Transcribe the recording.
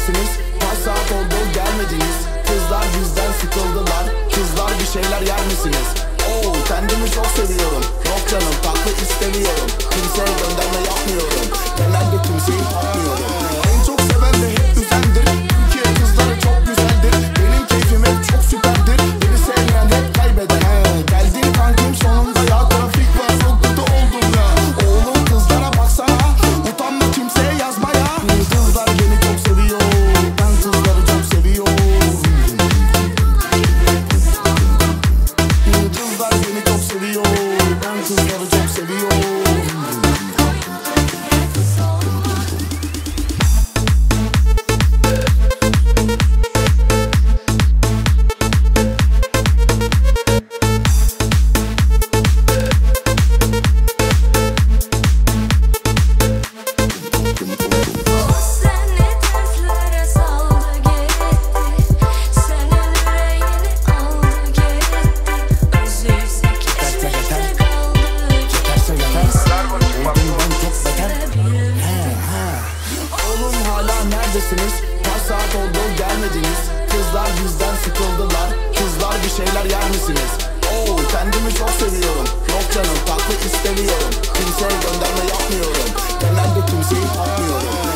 neredesiniz? Kaç saat oldu gelmediniz. Kızlar bizden sıkıldılar. Kızlar bir şeyler yer misiniz? Oo, kendimi çok seviyorum. Yok canım, tatlı istemiyorum. Kimseye gönderme yapmıyorum. Genelde kimseyi takmıyorum. En çok seven de hep düzendir. Türkiye kızları çok güzeldir. Benim keyfim hep çok süperdir. Beni sevmeyen hep kaybeder. Geldin kankim sonunda ya. Trafik var, çok kötü oldum ya. Oğlum kızlara baksana. Utanma kimseye yazma ya. Kızlar beni çok seviyor. Ben kızları çok seviyorum. Kızlar beni çok seviyor. Ben kızları çok seviyorum. Neredesiniz? Kaç saat oldu gelmediniz. Kızlar bizden sıkıldılar. Kızlar bir şeyler yer misiniz? Oo, kendimi çok seviyorum. Yok canım, tatlı istemiyorum. Kimseye gönderme yapmıyorum. Genelde kimseyi takmıyorum.